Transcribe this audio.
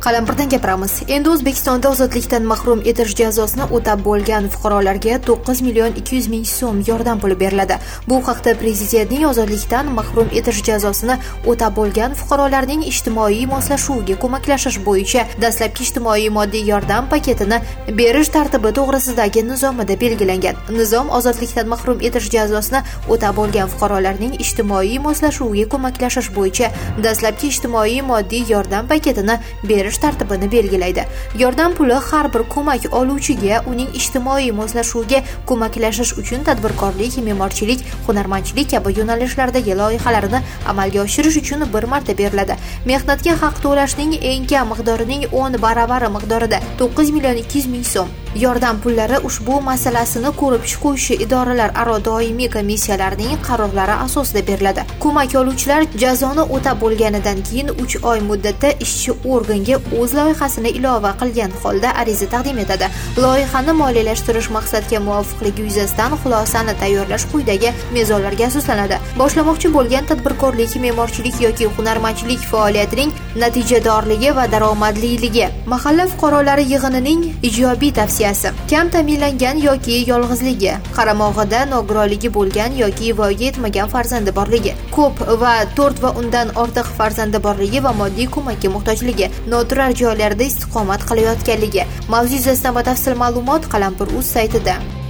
Qalampirdan gapiramiz. Endi O'zbekistonda ozodlikdan mahrum etish jazosini o'tab bo'lgan fuqarolarga 9 million 200 ming so'm yordam puli beriladi. Bu haqda Prezidentning ozodlikdan mahrum etish jazosini o'tab bo'lgan fuqarolarning ijtimoiy moslashuviga ko'maklashish bo'yicha dastlabki ijtimoiy moddiy yordam paketini berish tartibi to'g'risidagi nizomida belgilangan. Nizom ozodlikdan mahrum etish jazosini o'tab bo'lgan fuqarolarning ijtimoiy moslashuviga ko'maklashish bo'yicha dastlabki ijtimoiy moddiy yordam paketini berish tartibini belgilaydi. Yordam puli har bir ko'mak oluvchiga uning ijtimoiy moslashuviga ko'maklashish uchun tadbirkorlik, me'morchilik, hunarmandchilik kabi yo'nalishlardagi loyihalarini amalga oshirish uchun bir marta beriladi. Mehnatga haq to'lashning eng kam miqdorining 10 baravari miqdorida 9 million 200 ming so'm. Yordam pullari ushbu masalasini ko'rib chiquvchi idoralar aro doimiy komissiyalarining qarorlari asosida beriladi. Ko'mak oluvchilar jazoni o'tab bo'lganidan keyin 3 oy muddatda ishchi organga o'z loyihasini ilova qilgan holda ariza taqdim etadi. Loyihani moliyalashtirish maqsadga muvofiqligi yuzasidan xulosani tayyorlash quyidagi mezonlarga asoslanadi. Boshlamoqchi bo'lgan tadbirkorlik, me'morchilik yoki hunarmandchilik faoliyatining natijadorligi va daromadliligi, mahalla fuqarolari yig'inining ijobiy tavsiyasi, kam ta'minlangan yoki yolg'izligi, qaramog'ida nogironligi bo'lgan yoki voyaga yetmagan farzandi borligi, ko'p va 4 va undan ortiq farzandi borligi va moddiy ko'makka muhtojligi, noturar joylarda istiqomat qilayotganligi. Mavzu yuzasidan batafsil ma'lumot Qalampir.uz saytida.